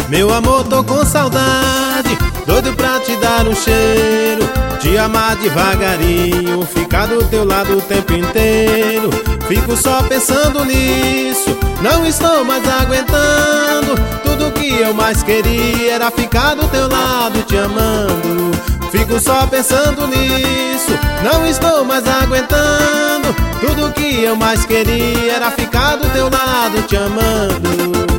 Meu amor, tô com saudade, doido pra te dar um cheiro, te amar devagarinho, ficar do teu lado o tempo inteiro. Fico só pensando nisso, não estou mais aguentando. Tudo que eu mais queria era ficar do teu lado te amando. Fico só pensando nisso, não estou mais aguentando. Tudo que eu mais queria era ficar do teu lado te amando.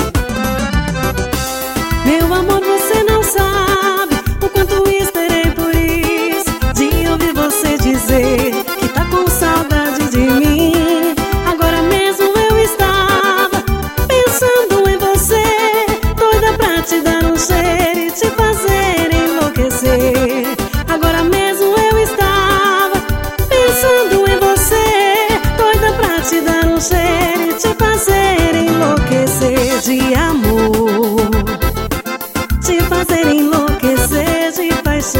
Meu amor, você não sabe o quanto esperei por isso, de ouvir você dizer que tá com saudade de mim. Agora mesmo eu estava pensando em você, doida pra te dar um cheiro e te fazer enlouquecer. Agora mesmo eu estava pensando em você, doida pra te dar um cheiro e te fazer enlouquecer de amor, te fazer enlouquecer de paixão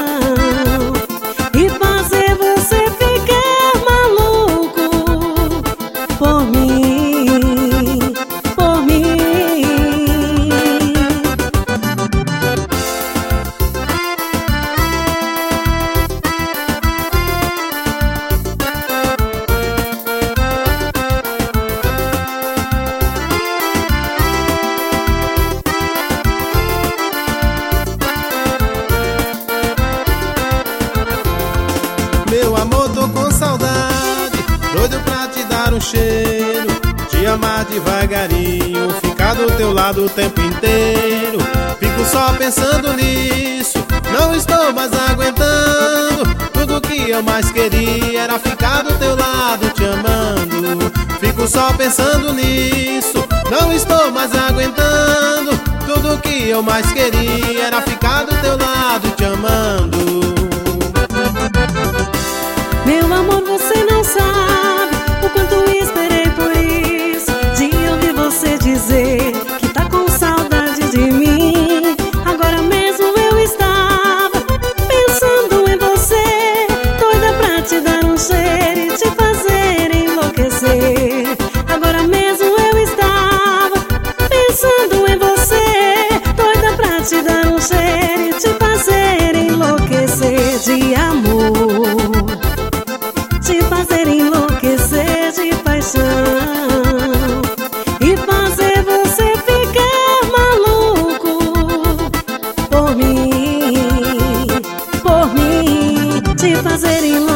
e fazer você ficar maluco por mim, por mim. Meu amor, tô com saudade, doido pra te dar um cheiro, te amar devagarinho, ficar do teu lado o tempo inteiro. Fico só pensando nisso, não estou mais aguentando. Tudo que eu mais queria era ficar do teu lado te amando. Fico só pensando nisso, não estou mais aguentando. Tudo que eu mais queria era ficar do teu lado te amando. Meu amor, você não sabe o quanto esperei por isso, de ouvir você dizer que tá com saudade de mim. Agora mesmo eu estava pensando em você, doida pra te dar um cheiro e te fazer enlouquecer. Agora mesmo eu estava pensando em você, doida pra te dar um cheiro e te fazer enlouquecer de amor, te fazer enlouquecer de paixão e fazer você ficar maluco por mim, te fazer enlouquecer.